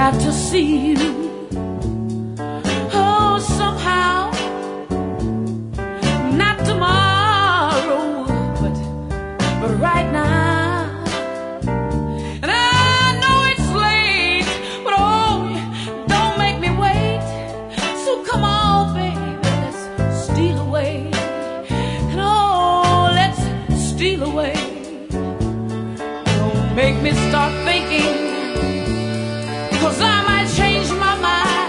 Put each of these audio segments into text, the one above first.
got to see you. Oh, somehow, not tomorrow, but right now. And I know it's late, but oh, don't make me wait. So come on, baby, let's steal away. And oh, let's steal away. Don't make me start thinking, 'cause I might change my mind.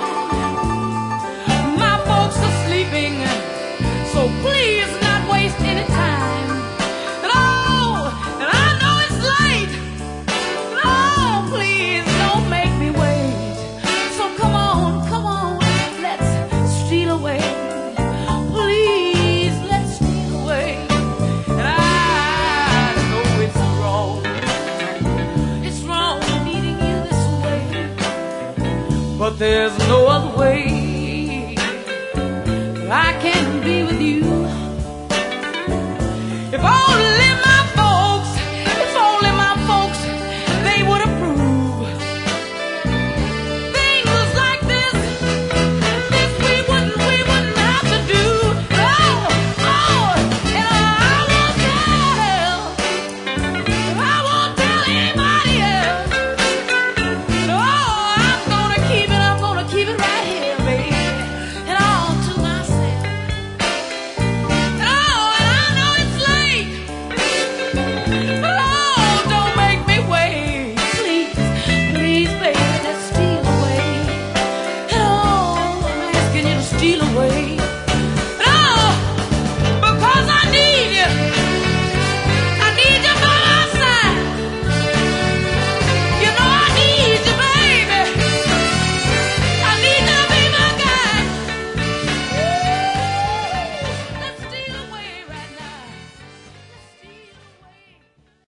My folks are sleeping, so please not waste any time. And I know it's late, and oh, please don't make me wait. So come on, let's steal away. Please, let's steal away. And I know it's wrong. It's wrong needing you this way, but there's no other way.